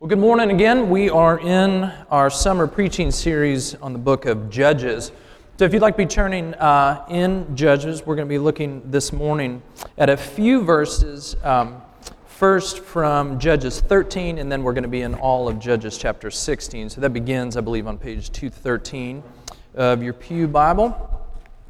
Well, good morning again. We are in our summer preaching series on the book of Judges. So if you'd like to be turning in Judges, we're going to be looking this morning at a few verses, first from Judges 13, and then we're going to be in all of Judges chapter 16. So that begins, I believe, on page 213 of your Pew Bible.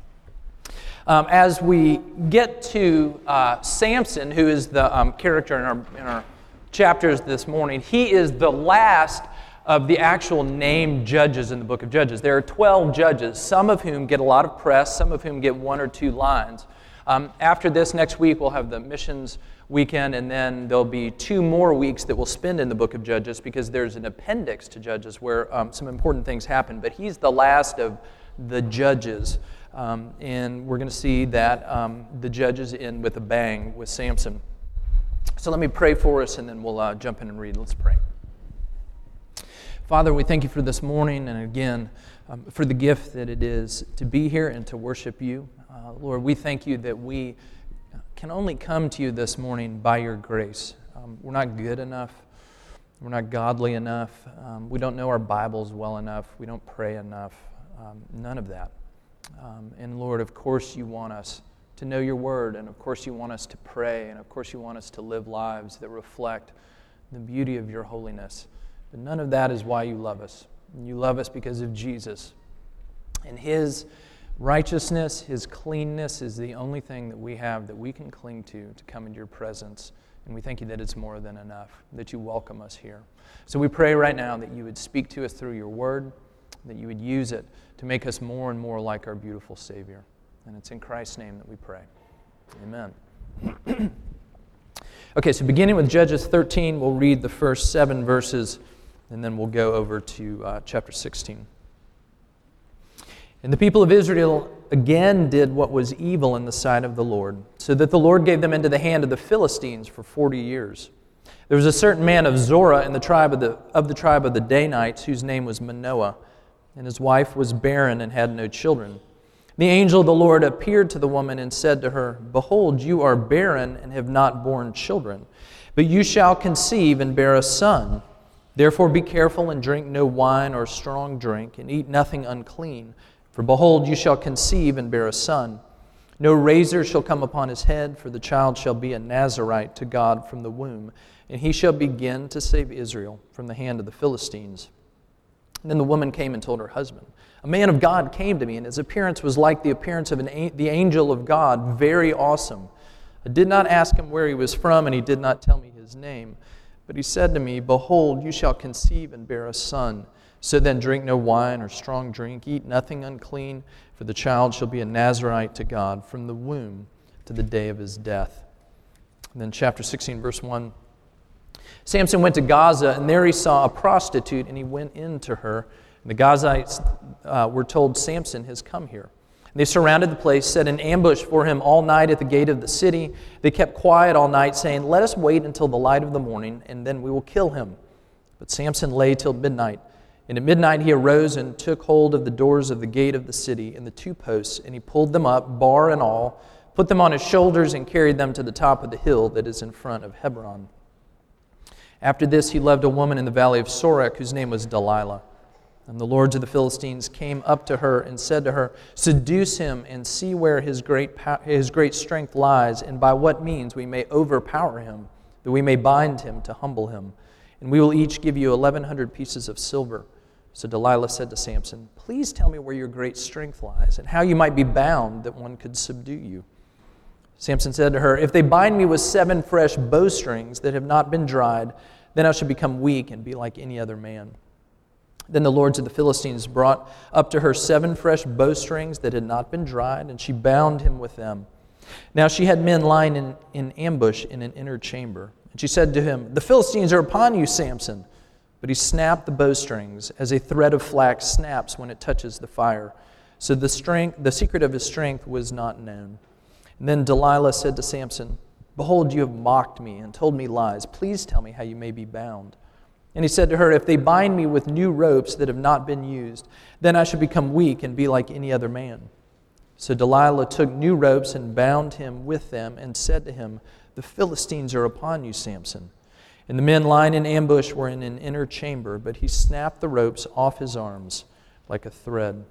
As we get to Samson, who is the character in our chapters this morning, he is the last of the actual named judges in the book of Judges. There are 12 judges, some of whom get a lot of press, some of whom get one or two lines. After this, next week, we'll have the missions weekend, and then there'll be 2 more weeks that we'll spend in the book of Judges because there's an appendix to Judges where some important things happen. But he's the last of the judges, and we're going to see that the judges end with a bang with Samson. So let me pray for us, and then we'll jump in and read. Let's pray. Father, we thank you for this morning, and again, for the gift that it is to be here and to worship you. Lord, we thank you that we can only come to you this morning by your grace. We're not good enough. We're not godly enough. We don't know our Bibles well enough. We don't pray enough. None of that. And Lord, of course you want us to know your word, and of course you want us to pray, and of course you want us to live lives that reflect the beauty of your holiness. But none of that is why you love us. You love us because of Jesus. And his righteousness, his cleanness is the only thing that we have that we can cling to come into your presence. And we thank you that it's more than enough, that you welcome us here. So we pray right now that you would speak to us through your word, that you would use it to make us more and more like our beautiful Savior. And it's in Christ's name that we pray. Amen. Okay, so beginning with Judges 13, we'll read the first 7 verses, and then we'll go over to chapter 16. And the people of Israel again did what was evil in the sight of the Lord, so that the Lord gave them into the hand of the Philistines for 40 years. There was a certain man of Zorah in the tribe of the Danites, whose name was Manoah, and his wife was barren and had no children. The angel of the Lord appeared to the woman and said to her, "Behold, you are barren and have not borne children, but you shall conceive and bear a son. Therefore be careful and drink no wine or strong drink, and eat nothing unclean. For behold, you shall conceive and bear a son. No razor shall come upon his head, for the child shall be a Nazirite to God from the womb, and he shall begin to save Israel from the hand of the Philistines." And then the woman came and told her husband, "A man of God came to me, and his appearance was like the appearance of the angel of God, very awesome. I did not ask him where he was from, and he did not tell me his name. But he said to me, 'Behold, you shall conceive and bear a son. So then drink no wine or strong drink, eat nothing unclean, for the child shall be a Nazirite to God from the womb to the day of his death.'" And then chapter 16, verse 1. Samson went to Gaza, and there he saw a prostitute, and he went in to her. And the Gazites were told, "Samson has come here." And they surrounded the place, set an ambush for him all night at the gate of the city. They kept quiet all night, saying, "Let us wait until the light of the morning, and then we will kill him." But Samson lay till midnight. And at midnight he arose and took hold of the doors of the gate of the city and the 2 posts, and he pulled them up, bar and all, put them on his shoulders, and carried them to the top of the hill that is in front of Hebron. After this he loved a woman in the valley of Sorek, whose name was Delilah. And the lords of the Philistines came up to her and said to her, "Seduce him and see where his great strength lies, and by what means we may overpower him, that we may bind him to humble him. And we will each give you 1,100 pieces of silver." So Delilah said to Samson, "Please tell me where your great strength lies, and how you might be bound that one could subdue you." Samson said to her, "If they bind me with 7 fresh bowstrings that have not been dried, then I shall become weak and be like any other man." Then the lords of the Philistines brought up to her 7 fresh bowstrings that had not been dried, and she bound him with them. Now she had men lying in ambush in an inner chamber. And she said to him, "The Philistines are upon you, Samson." But he snapped the bowstrings as a thread of flax snaps when it touches the fire. So the secret of his strength was not known. And then Delilah said to Samson, "Behold, you have mocked me and told me lies. Please tell me how you may be bound." And he said to her, "If they bind me with new ropes that have not been used, then I shall become weak and be like any other man." So Delilah took new ropes and bound him with them and said to him, "The Philistines are upon you, Samson." And the men lying in ambush were in an inner chamber, but he snapped the ropes off his arms like a thread.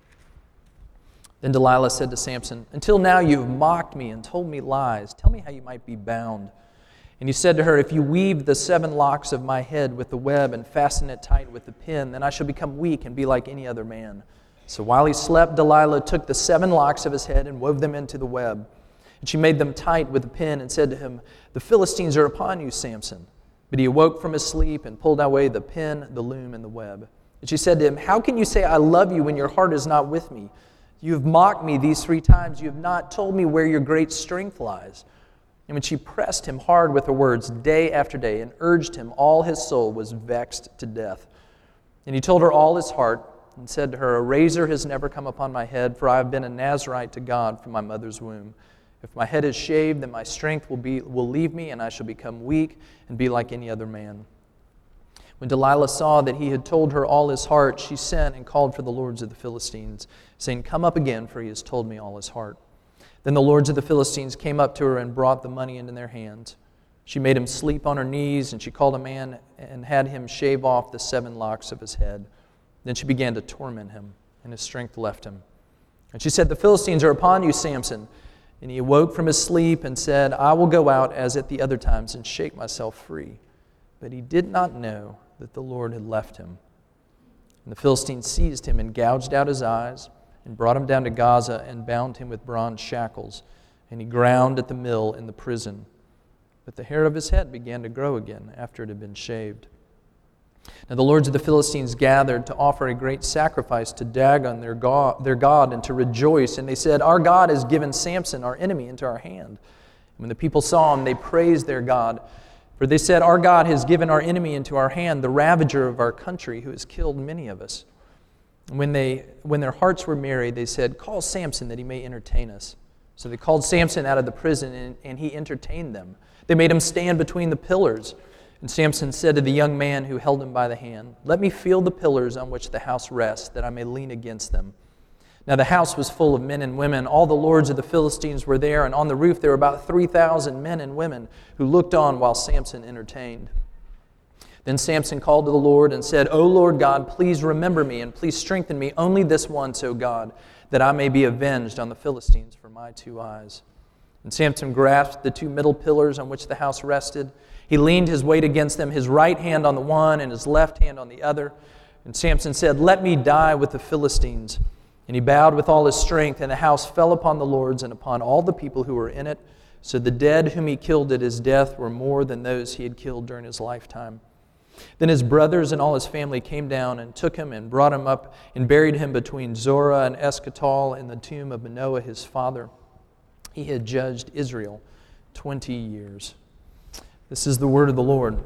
Then Delilah said to Samson, "Until now you have mocked me and told me lies. Tell me how you might be bound." And he said to her, "If you weave the 7 locks of my head with the web and fasten it tight with the pin, then I shall become weak and be like any other man." So while he slept, Delilah took the 7 locks of his head and wove them into the web. And she made them tight with the pin and said to him, "The Philistines are upon you, Samson." But he awoke from his sleep and pulled away the pin, the loom, and the web. And she said to him, "How can you say I love you when your heart is not with me? You have mocked me these 3 times. You have not told me where your great strength lies." And when she pressed him hard with her words day after day and urged him, all his soul was vexed to death. And he told her all his heart and said to her, "A razor has never come upon my head, for I have been a Nazirite to God from my mother's womb. If my head is shaved, then my strength will leave me, and I shall become weak and be like any other man." When Delilah saw that he had told her all his heart, she sent and called for the lords of the Philistines, saying, "Come up again, for he has told me all his heart." Then the lords of the Philistines came up to her and brought the money into their hands. She made him sleep on her knees, and she called a man and had him shave off the 7 locks of his head. Then she began to torment him, and his strength left him. And she said, "The Philistines are upon you, Samson." And he awoke from his sleep and said, "I will go out as at the other times and shake myself free." But he did not know that the Lord had left him. And the Philistines seized him and gouged out his eyes and brought him down to Gaza and bound him with bronze shackles. And he ground at the mill in the prison. But the hair of his head began to grow again after it had been shaved. Now the lords of the Philistines gathered to offer a great sacrifice to Dagon, their god, and to rejoice. And they said, "Our God has given Samson, our enemy, into our hand." And when the people saw him, they praised their God. For they said, "Our God has given our enemy into our hand, the ravager of our country, who has killed many of us." And when their hearts were merry, they said, "Call Samson that he may entertain us." So they called Samson out of the prison, and he entertained them. They made him stand between the pillars. And Samson said to the young man who held him by the hand, "Let me feel the pillars on which the house rests, that I may lean against them." Now the house was full of men and women. All the lords of the Philistines were there, and on the roof there were about 3,000 men and women who looked on while Samson entertained. Then Samson called to the Lord and said, "O Lord God, please remember me, and please strengthen me only this once, O God, that I may be avenged on the Philistines for my 2 eyes." And Samson grasped the 2 middle pillars on which the house rested. He leaned his weight against them, his right hand on the one and his left hand on the other. And Samson said, "Let me die with the Philistines." And he bowed with all his strength, and the house fell upon the lords and upon all the people who were in it. So the dead whom he killed at his death were more than those he had killed during his lifetime. Then his brothers and all his family came down and took him and brought him up and buried him between Zorah and Eschatal in the tomb of Manoah his father. He had judged Israel 20 years. This is the word of the Lord.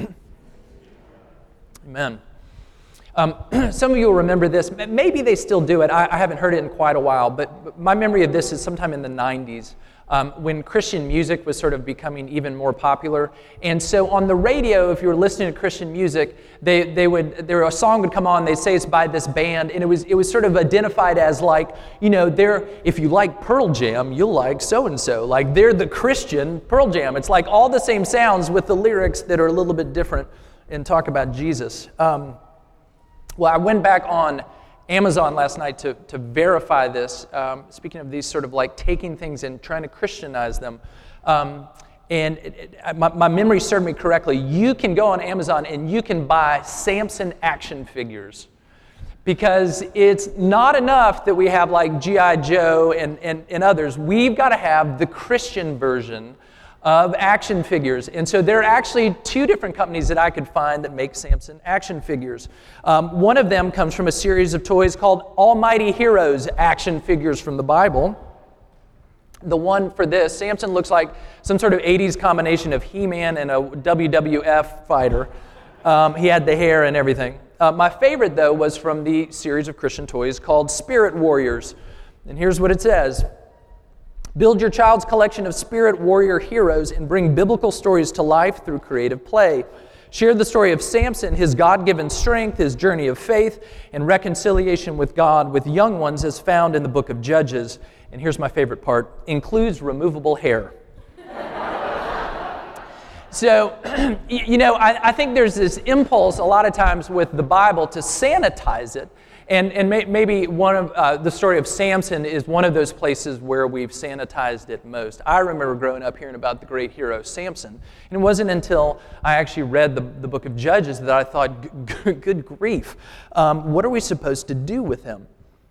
Amen. Some of you will remember this. Maybe they still do it. I haven't heard it in quite a while, but my memory of this is sometime in the 90s when Christian music was sort of becoming even more popular. And so on the radio, if you were listening to Christian music, a song would come on, they'd say it's by this band, and it was sort of identified as like, if you like Pearl Jam, you'll like so-and-so. Like they're the Christian Pearl Jam. It's like all the same sounds with the lyrics that are a little bit different and talk about Jesus. Well, I went back on Amazon last night to verify this. Speaking of these sort of like taking things and trying to Christianize them. My memory served me correctly. You can go on Amazon and you can buy Samson action figures. Because it's not enough that we have like G.I. Joe and others. We've got to have the Christian version of action figures. And so there are actually 2 different companies that I could find that make Samson action figures. One of them comes from a series of toys called Almighty Heroes action figures from the Bible. The one for this, Samson looks like some sort of 80s combination of He-Man and a WWF fighter. He had the hair and everything. My favorite, though, was from the series of Christian toys called Spirit Warriors. And here's what it says. Build your child's collection of spirit warrior heroes and bring biblical stories to life through creative play. Share the story of Samson, his God-given strength, his journey of faith, and reconciliation with God with young ones as found in the book of Judges. And here's my favorite part, includes removable hair. So, I think there's this impulse a lot of times with the Bible to sanitize it. And maybe one of the story of Samson is one of those places where we've sanitized it most. I remember growing up hearing about the great hero Samson. And it wasn't until I actually read the book of Judges that I thought, good grief, what are we supposed to do with him?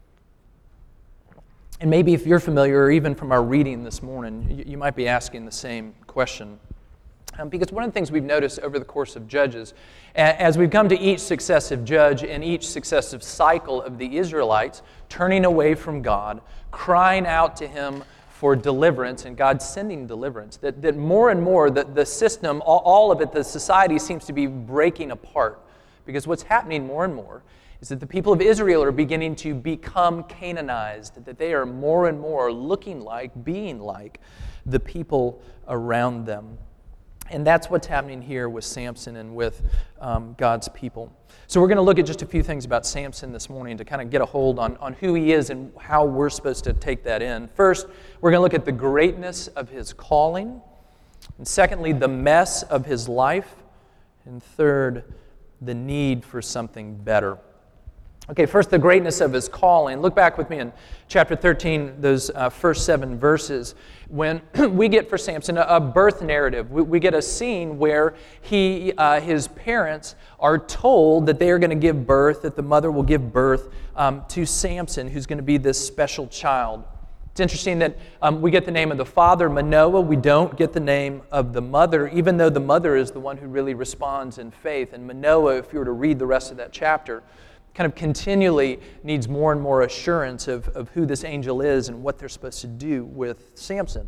And maybe if you're familiar, or even from our reading this morning, you might be asking the same question. Because one of the things we've noticed over the course of Judges, as we've come to each successive judge and each successive cycle of the Israelites turning away from God, crying out to Him for deliverance, and God sending deliverance, that more and more the system, all of it, the society seems to be breaking apart. Because what's happening more and more is that the people of Israel are beginning to become Canaanized, that they are more and more looking like, being like the people around them. And that's what's happening here with Samson and with God's people. So we're going to look at just a few things about Samson this morning to kind of get a hold on who he is and how we're supposed to take that in. First, we're going to look at the greatness of his calling. And secondly, the mess of his life. And third, the need for something better. Okay, first, the greatness of his calling. Look back with me in chapter 13, those first 7 verses, when we get for Samson a birth narrative. We get a scene where his parents are told that they are going to give birth, that the mother will give birth to Samson, who's going to be this special child. It's interesting that we get the name of the father, Manoah. We don't get the name of the mother, even though the mother is the one who really responds in faith. And Manoah, if you were to read the rest of that chapter, kind of continually needs more and more assurance of who this angel is and what they're supposed to do with Samson.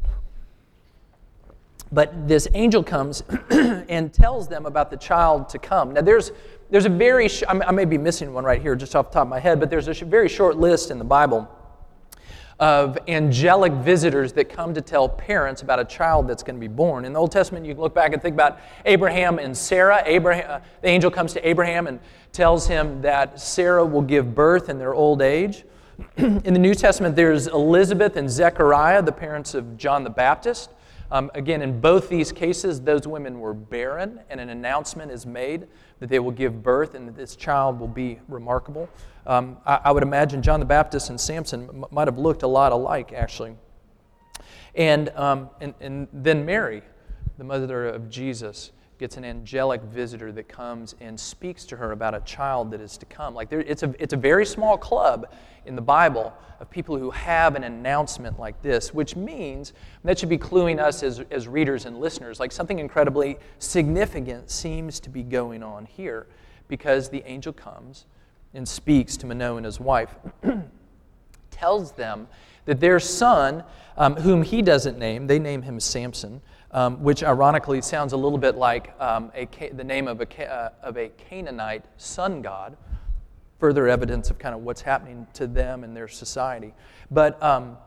But this angel comes and tells them about the child to come. Now there's a very, I may be missing one right here just off the top of my head, but there's a very short list in the Bible of angelic visitors that come to tell parents about a child that's going to be born. In the Old Testament, you can look back and think about Abraham and Sarah. The angel comes to Abraham and tells him that Sarah will give birth in their old age. In the New Testament, there's Elizabeth and Zechariah, the parents of John the Baptist. Again, in both these cases, those women were barren, and an announcement is made that they will give birth and that this child will be remarkable. I would imagine John the Baptist and Samson might have looked a lot alike, actually. And then Mary, the mother of Jesus, gets an angelic visitor that comes and speaks to her about a child that is to come. It's a very small club in the Bible of people who have an announcement like this, which means that should be cluing us as readers and listeners, like something incredibly significant seems to be going on here, because the angel comes and speaks to Manoah and his wife, tells them that their son, whom he doesn't name, they name him Samson, which ironically sounds a little bit like the name of a Canaanite sun god, further evidence of kind of what's happening to them and their society. But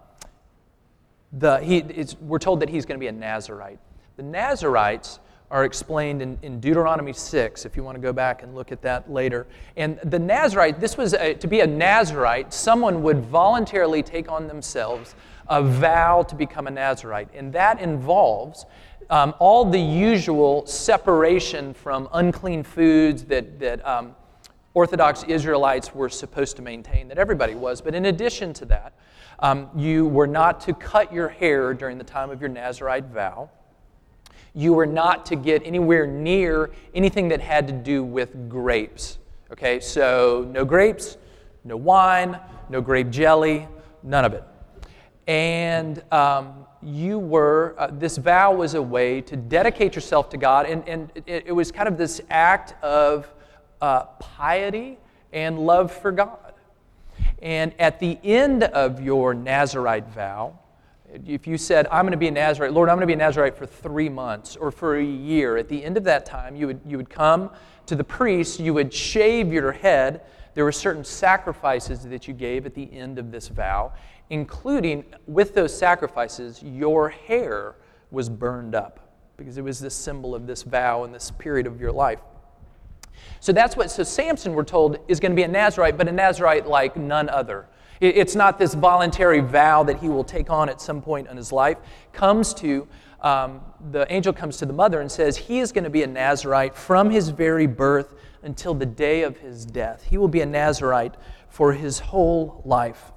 we're told that he's going to be a Nazirite. The Nazirites are explained in Deuteronomy 6, if you want to go back and look at that later. And the Nazirite, to be a Nazirite, someone would voluntarily take on themselves a vow to become a Nazirite. And that involves all the usual separation from unclean foods that Orthodox Israelites were supposed to maintain, that everybody was. But in addition to that, you were not to cut your hair during the time of your Nazirite vow. You were not to get anywhere near anything that had to do with grapes. Okay, so no grapes, no wine, no grape jelly, none of it. And this vow was a way to dedicate yourself to God, and it was kind of this act of piety and love for God. And at the end of your Nazirite vow, if you said, I'm going to be a Nazirite, Lord, I'm going to be a Nazirite for 3 months or for a year, at the end of that time, you would come to the priest, you would shave your head. There were certain sacrifices that you gave at the end of this vow, including, with those sacrifices, your hair was burned up, because it was the symbol of this vow and this period of your life. So Samson, we're told, is going to be a Nazirite, but a Nazirite like none other. It's not this voluntary vow that he will take on at some point in his life. Comes to the angel comes to the mother and says he is going to be a Nazirite from his very birth until the day of his death. He will be a Nazirite for his whole life.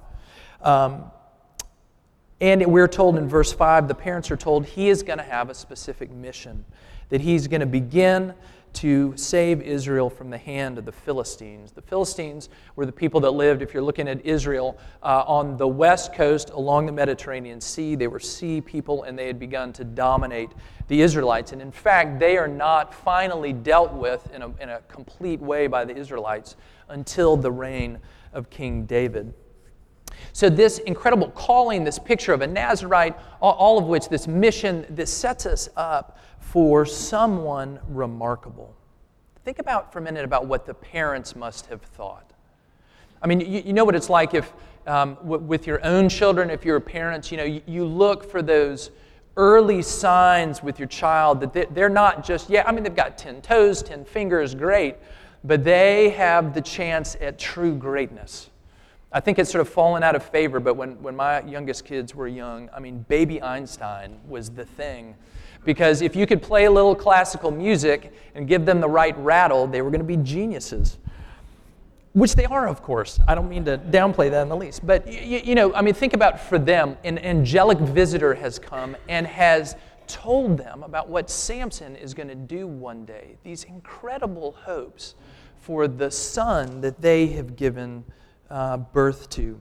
And we're told in verse 5, the parents are told he is going to have a specific mission, that he's going to begin to save Israel from the hand of the Philistines. The Philistines were the people that lived, if you're looking at Israel, on the west coast along the Mediterranean Sea. They were sea people, and they had begun to dominate the Israelites. And in fact, they are not finally dealt with in a complete way by the Israelites until the reign of King David. So this incredible calling, this picture of a Nazirite, all of which, this mission, this sets us up for someone remarkable. Think about for a minute about what the parents must have thought. I mean, you know what it's like if, with your own children, if you're parents, you look for those early signs with your child that they're not just, they've got 10 toes, 10 fingers, great, but they have the chance at true greatness. I think it's sort of fallen out of favor, but when my youngest kids were young, baby Einstein was the thing. Because if you could play a little classical music and give them the right rattle, they were going to be geniuses. Which they are, of course. I don't mean to downplay that in the least. But, think about for them, an angelic visitor has come and has told them about what Samson is going to do one day. These incredible hopes for the son that they have given birth to.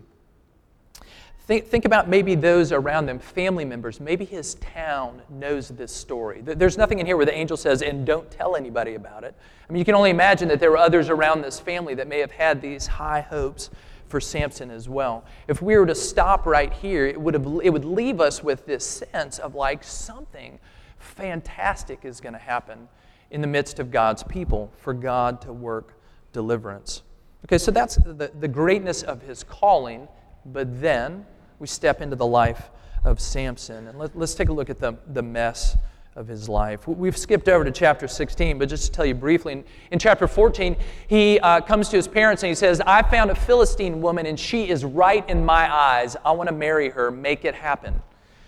Think about maybe those around them, family members. Maybe his town knows this story. There's nothing in here where the angel says, and don't tell anybody about it. You can only imagine that there were others around this family that may have had these high hopes for Samson as well. If we were to stop right here, it would leave us with this sense of like something fantastic is going to happen in the midst of God's people for God to work deliverance. Okay, so that's the greatness of his calling, but then we step into the life of Samson. And let's take a look at the mess of his life. We've skipped over to chapter 16, but just to tell you briefly, in chapter 14, he comes to his parents and he says, I found a Philistine woman and she is right in my eyes. I want to marry her. Make it happen.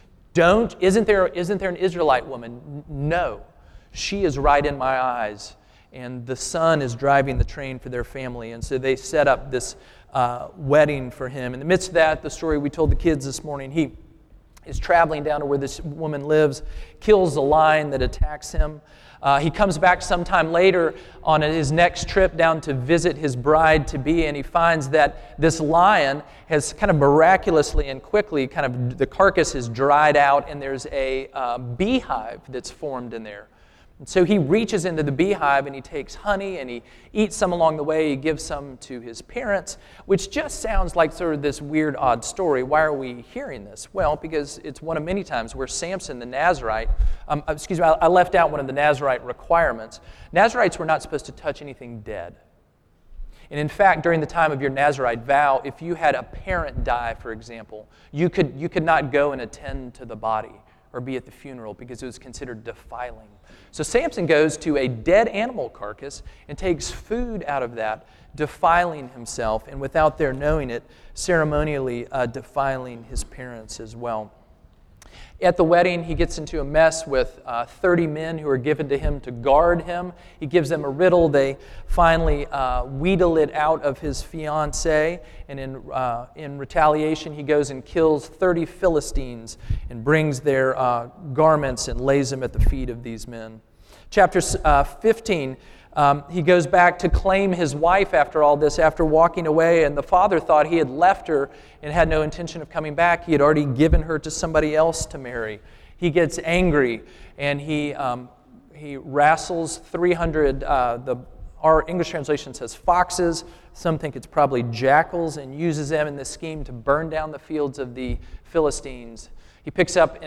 Isn't there an Israelite woman? No. She is right in my eyes. And the son is driving the train for their family. And so they set up this wedding for him. In the midst of that, the story we told the kids this morning, he is traveling down to where this woman lives, kills a lion that attacks him. He comes back sometime later on his next trip down to visit his bride-to-be, and he finds that this lion has kind of miraculously and quickly, the carcass is dried out, and there's a beehive that's formed in there. And so he reaches into the beehive and he takes honey and he eats some along the way. He gives some to his parents, which just sounds like sort of this weird, odd story. Why are we hearing this? Well, because it's one of many times where Samson, the Nazirite, I left out one of the Nazirite requirements. Nazirites were not supposed to touch anything dead. And in fact, during the time of your Nazirite vow, if you had a parent die, for example, you could not go and attend to the body or be at the funeral because it was considered defiling. So Samson goes to a dead animal carcass and takes food out of that, defiling himself, and without their knowing it, ceremonially defiling his parents as well. At the wedding, he gets into a mess with 30 men who are given to him to guard him. He gives them a riddle. They finally wheedle it out of his fiancée, and in retaliation, he goes and kills 30 Philistines and brings their garments and lays them at the feet of these men. Chapter 15, he goes back to claim his wife after all this, after walking away, and the father thought he had left her and had no intention of coming back. He had already given her to somebody else to marry. He gets angry, and he wrestles 300, our English translation says foxes, some think it's probably jackals, and uses them in this scheme to burn down the fields of the Philistines. He picks up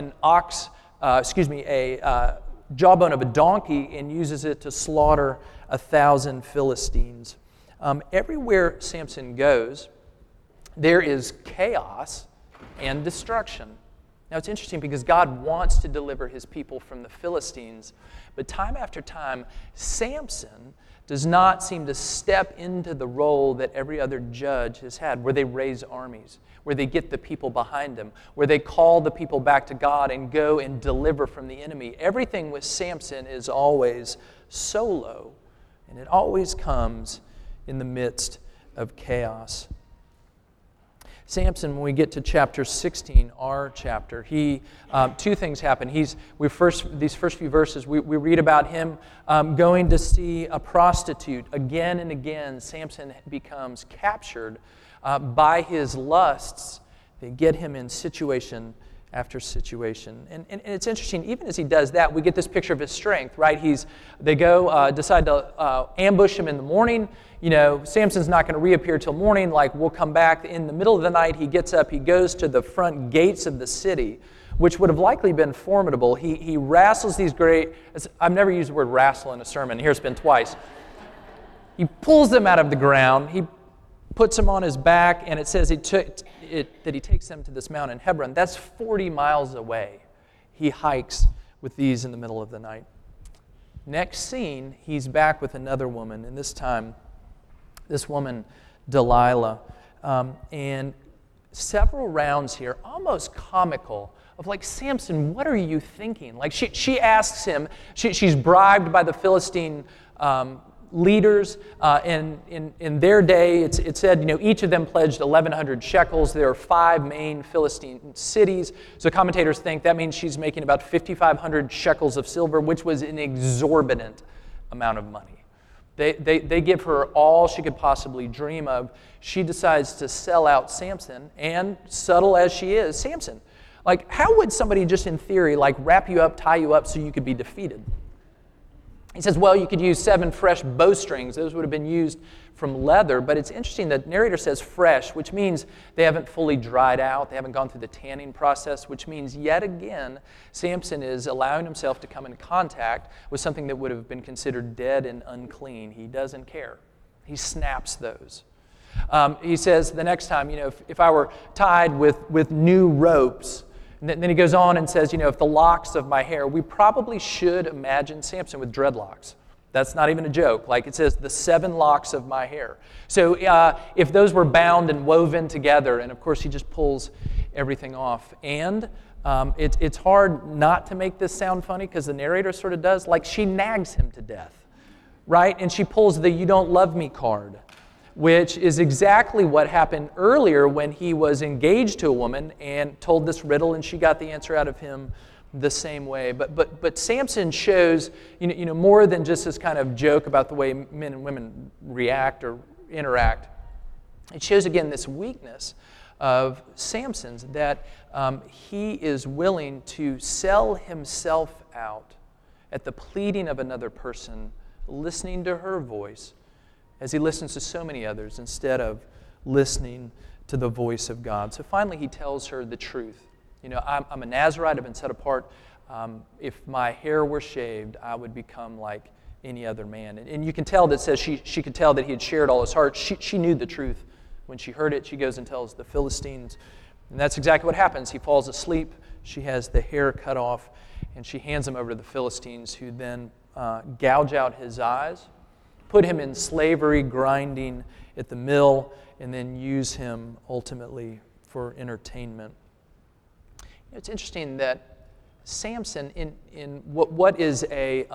a jawbone of a donkey and uses it to slaughter 1,000 Philistines. Everywhere Samson goes, there is chaos and destruction. Now it's interesting because God wants to deliver his people from the Philistines, but time after time, Samson does not seem to step into the role that every other judge has had, where they raise armies, where they get the people behind them, where they call the people back to God and go and deliver from the enemy. Everything with Samson is always solo, and it always comes in the midst of chaos. Samson, when we get to chapter 16, our chapter, two things happen. These first few verses, we read about him going to see a prostitute. Again and again, Samson becomes captured by his lusts. They get him in situation after situation. And it's interesting, even as he does that, we get this picture of his strength, right? They decide to ambush him in the morning. Samson's not going to reappear till morning. We'll come back in the middle of the night. He gets up, he goes to the front gates of the city, which would have likely been formidable. He wrestles these I've never used the word wrestle in a sermon. Here it's been twice. He pulls them out of the ground. He puts them on his back, and it says that he takes them to this mountain, Hebron. That's 40 miles away. He hikes with these in the middle of the night. Next scene, he's back with another woman, and this time, this woman, Delilah. And several rounds here, almost comical, of Samson, what are you thinking? She asks him, she's bribed by the Philistine leaders. In their day, it said, each of them pledged 1,100 shekels. There are 5 main Philistine cities. So commentators think that means she's making about 5,500 shekels of silver, which was an exorbitant amount of money. They give her all she could possibly dream of. She decides to sell out Samson, and subtle as she is, Samson. How would somebody just in theory, wrap you up, tie you up so you could be defeated? He says, well, you could use 7 fresh bowstrings. Those would have been used from leather, but it's interesting that the narrator says fresh, which means they haven't fully dried out. They haven't gone through the tanning process, which means yet again, Samson is allowing himself to come in contact with something that would have been considered dead and unclean. He doesn't care. He snaps those. He says the next time, if I were tied with new ropes, and then he goes on and says, if the locks of my hair, we probably should imagine Samson with dreadlocks. That's not even a joke. It says, the 7 locks of my hair. So if those were bound and woven together, and of course he just pulls everything off. And it's hard not to make this sound funny because the narrator sort of does. She nags him to death, right? And she pulls the "you don't love me" card, which is exactly what happened earlier when he was engaged to a woman and told this riddle, and she got the answer out of him the same way. But Samson shows more than just this kind of joke about the way men and women react or interact. It shows again this weakness of Samson's, that he is willing to sell himself out at the pleading of another person, listening to her voice, as he listens to so many others instead of listening to the voice of God. So finally he tells her the truth. I'm a Nazirite, I've been set apart. If my hair were shaved, I would become like any other man. And you can tell that says she could tell that he had shared all his heart. She knew the truth. When she heard it, she goes and tells the Philistines. And that's exactly what happens. He falls asleep. She has the hair cut off, and she hands him over to the Philistines, who then gouge out his eyes, put him in slavery, grinding at the mill, and then use him ultimately for entertainment. It's interesting that Samson, in what is a,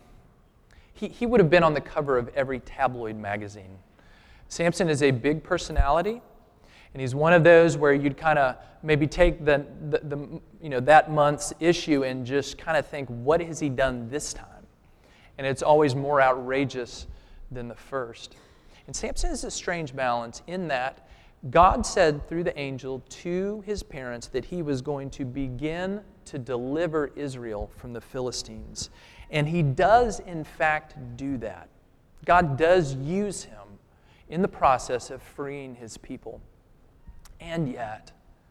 he would have been on the cover of every tabloid magazine. Samson is a big personality, and he's one of those where you'd kind of maybe take the that month's issue and just kind of think, what has he done this time? And it's always more outrageous than the first. And Samson is a strange balance in that God said through the angel to his parents that he was going to begin to deliver Israel from the Philistines. And he does, in fact, do that. God does use him in the process of freeing his people. And yet,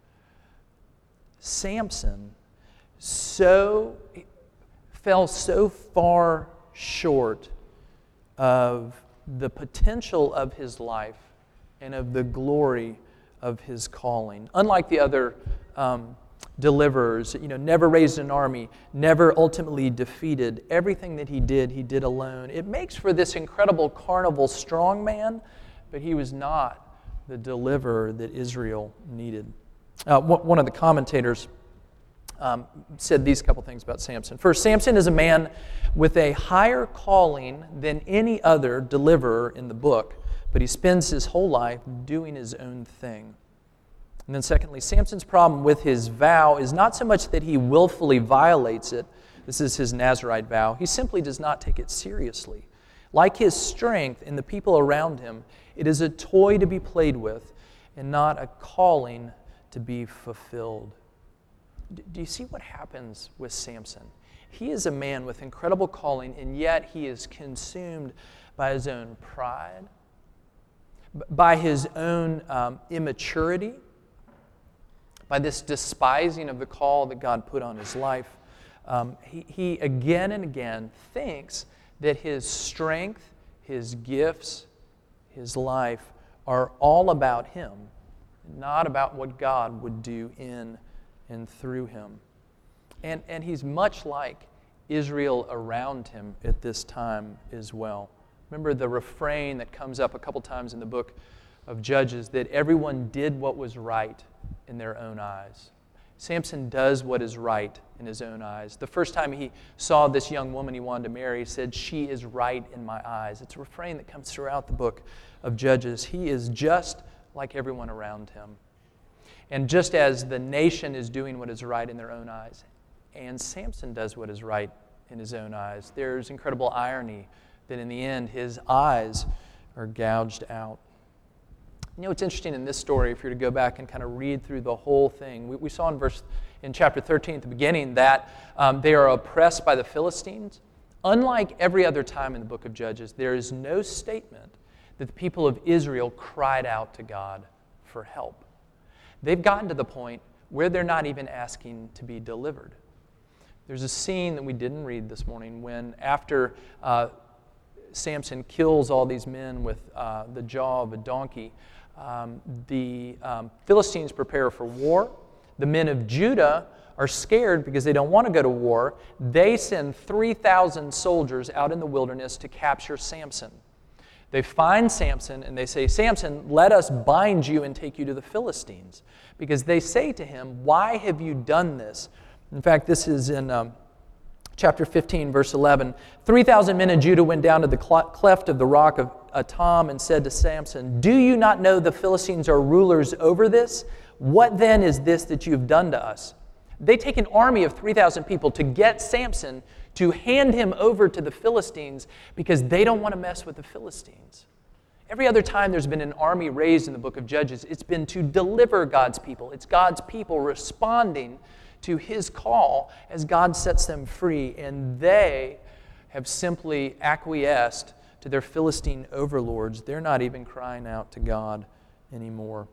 Samson fell so far short of the potential of his life and of the glory of his calling. Unlike the other deliverers, never raised an army, never ultimately defeated. Everything that he did alone. It makes for this incredible carnival strongman, but he was not the deliverer that Israel needed. One of the commentators said these couple things about Samson. First, Samson is a man with a higher calling than any other deliverer in the book, but he spends his whole life doing his own thing. And then secondly, Samson's problem with his vow is not so much that he willfully violates it. This is his Nazirite vow. He simply does not take it seriously. Like his strength and the people around him, it is a toy to be played with and not a calling to be fulfilled. Do you see what happens with Samson? He is a man with incredible calling, and yet he is consumed by his own pride, by his own immaturity, by this despising of the call that God put on his life. He again and again thinks that his strength, his gifts, his life are all about him, not about what God would do in and through him. And he's much like Israel around him at this time as well. Remember the refrain that comes up a couple times in the book of Judges, that everyone did what was right in their own eyes. Samson does what is right in his own eyes. The first time he saw this young woman he wanted to marry, he said, "She is right in my eyes." It's a refrain that comes throughout the book of Judges. He is just like everyone around him. And just as the nation is doing what is right in their own eyes, and Samson does what is right in his own eyes, there's incredible irony that in the end his eyes are gouged out. It's interesting in this story, if you were to go back and kind of read through the whole thing, we saw in chapter 13 at the beginning that they are oppressed by the Philistines. Unlike every other time in the book of Judges, there is no statement that the people of Israel cried out to God for help. They've gotten to the point where they're not even asking to be delivered. There's a scene that we didn't read this morning when after Samson kills all these men with the jaw of a donkey, the Philistines prepare for war. The men of Judah are scared because they don't want to go to war. They send 3,000 soldiers out in the wilderness to capture Samson. They find Samson and they say, "Samson, let us bind you and take you to the Philistines." Because they say to him, "Why have you done this?" In fact, this is in chapter 15, verse 11. 3,000 men in Judah went down to the cleft of the rock of Etam and said to Samson, "Do you not know the Philistines are rulers over this? What then is this that you have done to us?" They take an army of 3,000 people to get Samson to hand him over to the Philistines because they don't want to mess with the Philistines. Every other time there's been an army raised in the book of Judges, it's been to deliver God's people. It's God's people responding to his call as God sets them free, and they have simply acquiesced to their Philistine overlords. They're not even crying out to God anymore.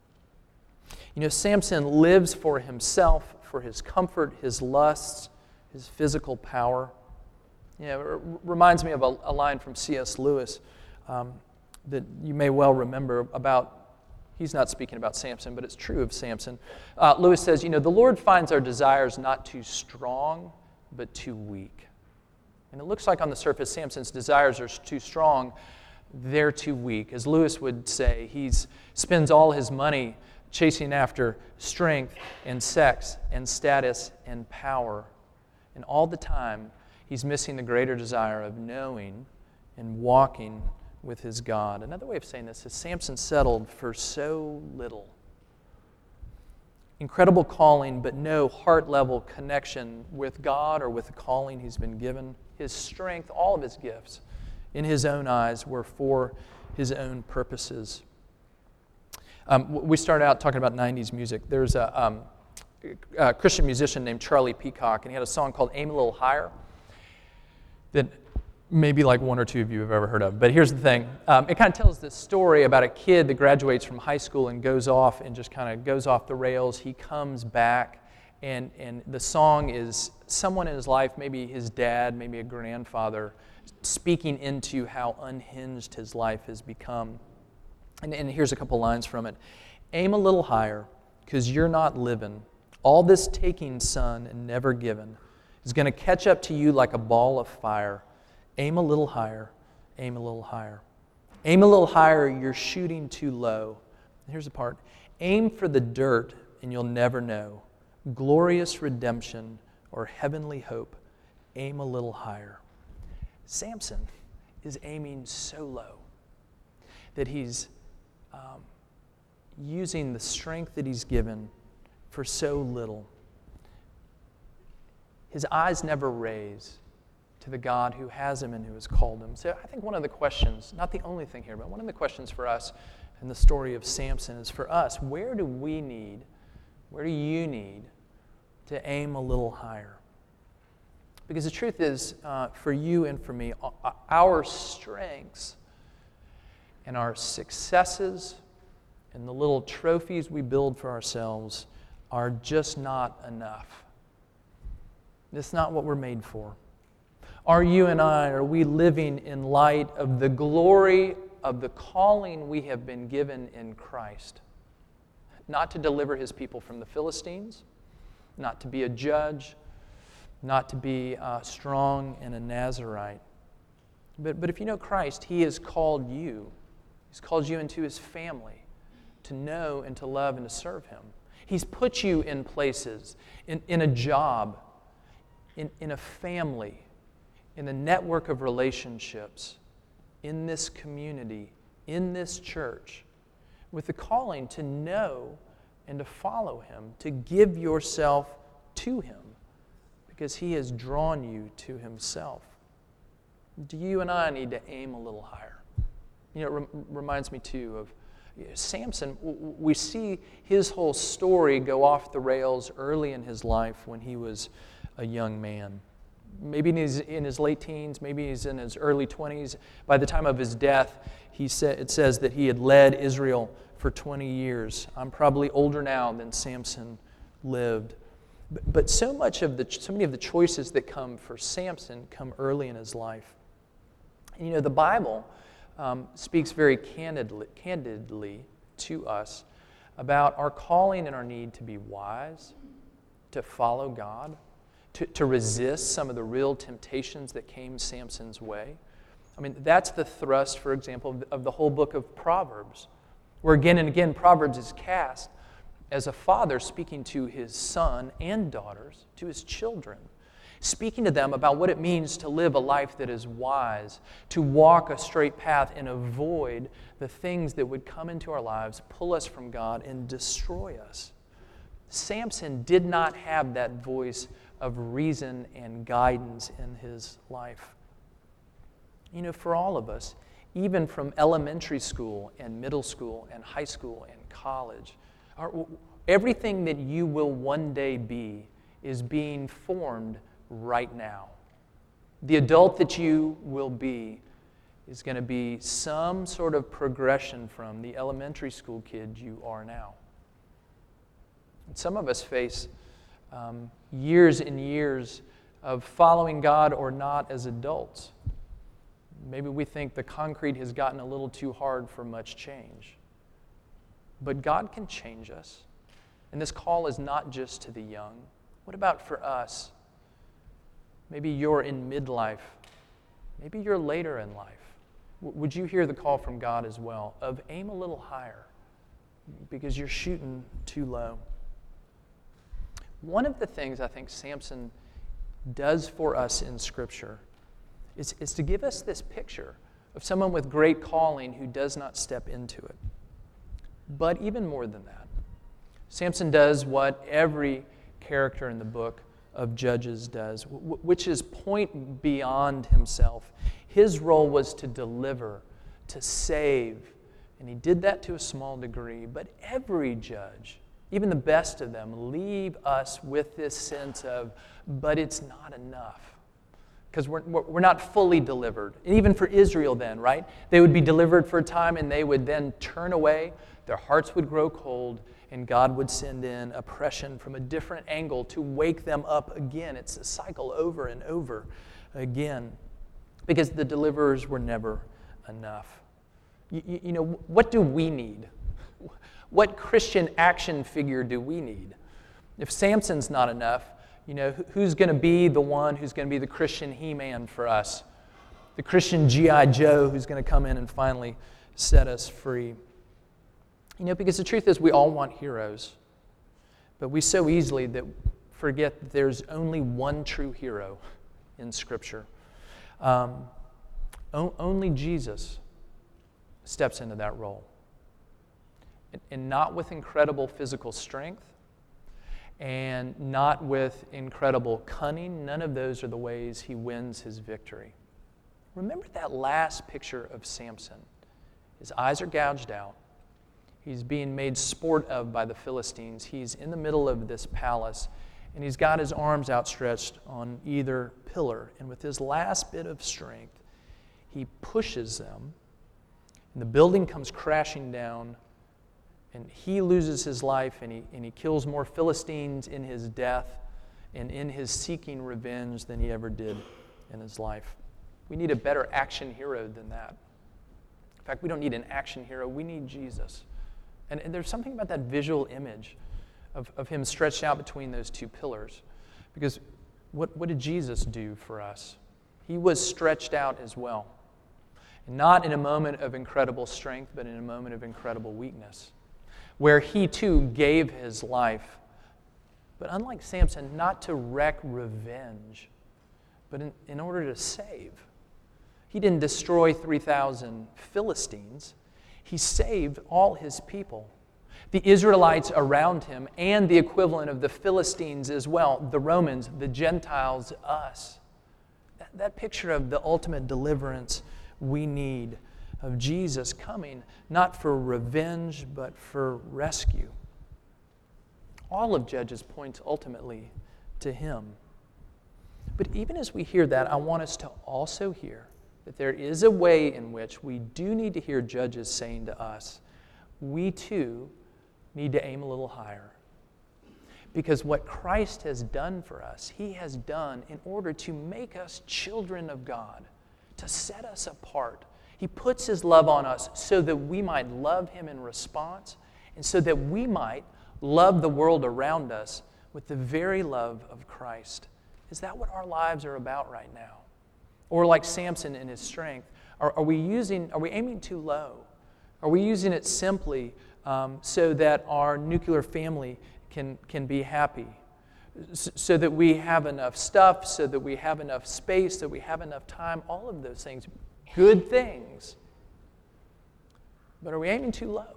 Samson lives for himself, for his comfort, his lusts, his physical power. It reminds me of a line from C.S. Lewis that you may well remember about. He's not speaking about Samson, but it's true of Samson. Lewis says, "The Lord finds our desires not too strong, but too weak." And it looks like on the surface, Samson's desires are too strong. They're too weak. As Lewis would say, he spends all his money chasing after strength and sex and status and power. And all the time, he's missing the greater desire of knowing and walking with his God. Another way of saying this is Samson settled for so little. Incredible calling, but no heart-level connection with God or with the calling he's been given. His strength, all of his gifts, in his own eyes, were for his own purposes. We started out talking about 90s music. There's a Christian musician named Charlie Peacock, and he had a song called "Aim a Little Higher" that maybe like one or two of you have ever heard of. But here's the thing. It kind of tells this story about a kid that graduates from high school and goes off and just kind of goes off the rails. He comes back, and the song is someone in his life, maybe his dad, maybe a grandfather, speaking into how unhinged his life has become. And here's a couple lines from it. "Aim a little higher, because you're not living. All this taking, son, and never given is going to catch up to you like a ball of fire. Aim a little higher. Aim a little higher. Aim a little higher, you're shooting too low. Here's the part. Aim for the dirt and you'll never know. Glorious redemption or heavenly hope. Aim a little higher. Samson is aiming so low that he's using the strength that he's given for so little. His eyes never raise to the God who has him and who has called him. So I think one of the questions, not the only thing here, but one of the questions for us in the story of Samson is for us, where do you need to aim a little higher? Because the truth is, for you and for me, our strengths and our successes and the little trophies we build for ourselves are just not enough. It's not what we're made for. Are we living in light of the glory of the calling we have been given in Christ? Not to deliver his people from the Philistines, not to be a judge, not to be strong and a Nazirite. But if you know Christ, he has called you. He's called you into his family to know and to love and to serve him. He's put you in places, in a job, in a family, in a network of relationships, in this community, in this church, with the calling to know and to follow him, to give yourself to him, because he has drawn you to himself. Do you and I need to aim a little higher? You know, it reminds me too of Samson. We see his whole story go off the rails early in his life when he was a young man. Maybe he's in his late teens, maybe he's in his early 20s. By the time of his death, it says that he had led Israel for 20 years. I'm probably older now than Samson lived. But so many of the choices that come for Samson come early in his life. And you know, the Bible speaks very candidly to us about our calling and our need to be wise, to follow God, to resist some of the real temptations that came Samson's way. I mean, that's the thrust, for example, of the whole book of Proverbs, where again and again Proverbs is cast as a father speaking to his son and daughters, to his children, speaking to them about what it means to live a life that is wise, to walk a straight path and avoid the things that would come into our lives, pull us from God, and destroy us. Samson did not have that voice of reason and guidance in his life. You know, for all of us, even from elementary school and middle school and high school and college, everything that you will one day be is being formed right now. The adult that you will be is going to be some sort of progression from the elementary school kid you are now. And some of us face years and years of following God or not as adults. Maybe we think the concrete has gotten a little too hard for much change. But God can change us. And this call is not just to the young. What about for us? Maybe you're in midlife. Maybe you're later in life. Would you hear the call from God as well of aim a little higher because you're shooting too low? One of the things I think Samson does for us in Scripture is to give us this picture of someone with great calling who does not step into it. But even more than that, Samson does what every character in the book of Judges does, which is point beyond himself. His role was to deliver, to save, and he did that to a small degree. But every judge, even the best of them, leave us with this sense of, but it's not enough. Because we're not fully delivered. And even for Israel then, right? They would be delivered for a time and they would then turn away, their hearts would grow cold, and God would send in oppression from a different angle to wake them up again. It's a cycle over and over again. Because the deliverers were never enough. You know, what do we need? What Christian action figure do we need? If Samson's not enough, who's going to be the one who's going to be the Christian He-Man for us? The Christian G.I. Joe who's going to come in and finally set us free. Because the truth is we all want heroes, but we so easily forget that there's only one true hero in Scripture. Only Jesus steps into that role. And not with incredible physical strength, and not with incredible cunning. None of those are the ways he wins his victory. Remember that last picture of Samson. His eyes are gouged out. He's being made sport of by the Philistines. He's in the middle of this palace, and he's got his arms outstretched on either pillar. And with his last bit of strength, he pushes them, and the building comes crashing down, and he loses his life, and he kills more Philistines in his death and in his seeking revenge than he ever did in his life. We need a better action hero than that. In fact, we don't need an action hero. We need Jesus. And there's something about that visual image of him stretched out between those two pillars. Because what did Jesus do for us? He was stretched out as well. And not in a moment of incredible strength, but in a moment of incredible weakness, where he too gave his life. But unlike Samson, not to wreak revenge, but in order to save. He didn't destroy 3,000 Philistines. He saved all his people. The Israelites around him and the equivalent of the Philistines as well, the Romans, the Gentiles, us. That picture of the ultimate deliverance we need, of Jesus coming, not for revenge, but for rescue. All of Judges points ultimately to him. But even as we hear that, I want us to also hear that there is a way in which we do need to hear Judges saying to us, we too need to aim a little higher. Because what Christ has done for us, he has done in order to make us children of God, to set us apart. He puts his love on us so that we might love him in response, and so that we might love the world around us with the very love of Christ. Is that what our lives are about right now? Or like Samson in his strength, are we aiming too low? Are we using it simply so that our nuclear family can be happy? So that we have enough stuff, so that we have enough space, that we have enough time, all of those things, good things. But are we aiming too low?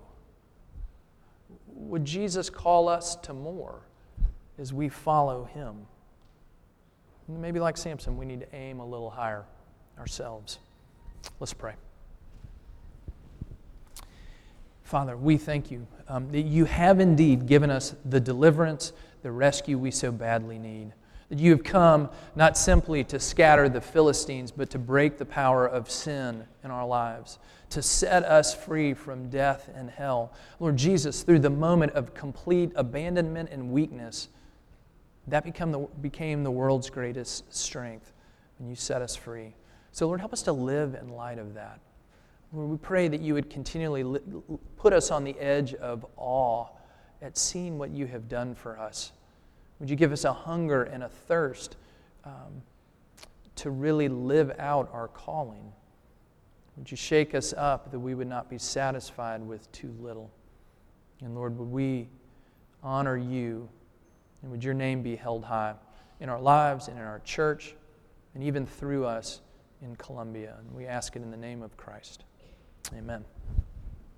Would Jesus call us to more as we follow him? Maybe like Samson, we need to aim a little higher ourselves. Let's pray. Father, we thank you that you have indeed given us the deliverance, the rescue we so badly need. That you have come not simply to scatter the Philistines, but to break the power of sin in our lives, to set us free from death and hell. Lord Jesus, through the moment of complete abandonment and weakness, that became the world's greatest strength when you set us free. So Lord, help us to live in light of that. Lord, we pray that you would continually put us on the edge of awe at seeing what you have done for us. Would you give us a hunger and a thirst to really live out our calling? Would you shake us up that we would not be satisfied with too little? And Lord, would we honor you, and would your name be held high in our lives and in our church, and even through us in Columbia? And we ask it in the name of Christ. Amen.